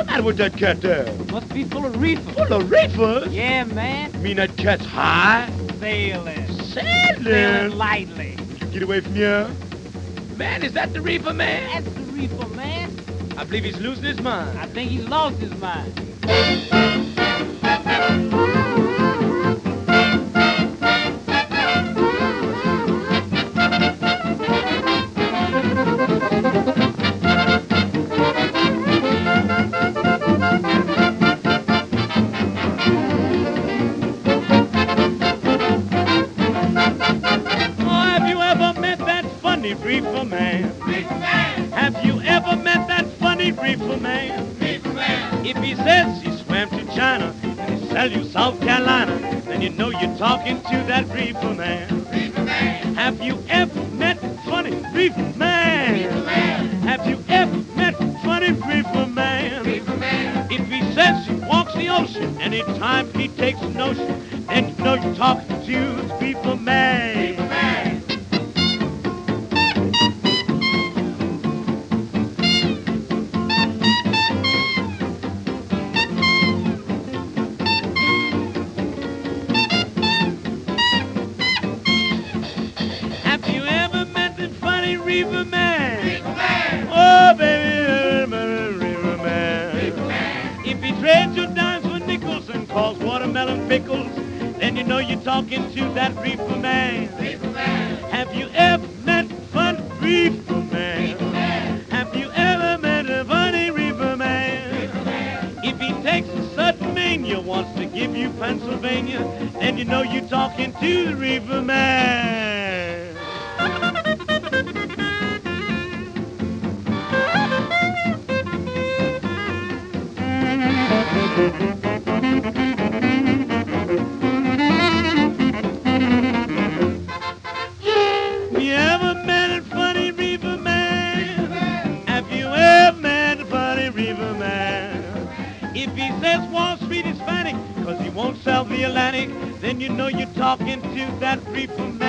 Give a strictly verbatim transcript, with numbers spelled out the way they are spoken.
matter with that cat there? Must be full of reefer. Full of reefers? Yeah, man. You mean that cat's high? Sailing. Sailing? Sailing lightly. Get away from here. Man, is that the reefer man? That's the reefer, man. I believe he's losing his mind. I think he's lost his mind. Reefer man. Reefer man. Have you ever met that funny reefer man? Reefer man. If he says he swam to China and he sell you South Carolina, then you know you're talking to that reefer man. Reefer man. Have you ever met funny reefer man? Reefer man. Have you ever met funny reefer man? Reefer man. If he says he walks the ocean anytime he takes a notion, then you know you're talking to the reefer man. Reefer man. Reefer man. Reefer man. Oh, baby, reefer man. Reefer man. If he trades your dimes for nickels and calls watermelon pickles, then you know you're talking to that reefer man. Reefer man. Have you ever met fun reefer man? Reefer man. Have you ever met a funny reefer man? Reefer man. If he takes a sudden mania, wants to give you Pennsylvania, then you know you're talking to the reefer man. You ever met a funny reefer man? Have you ever met a funny reefer man? If he says Wall Street is Hispanic, cause he won't sell the Atlantic, then you know you're talking to that reefer man.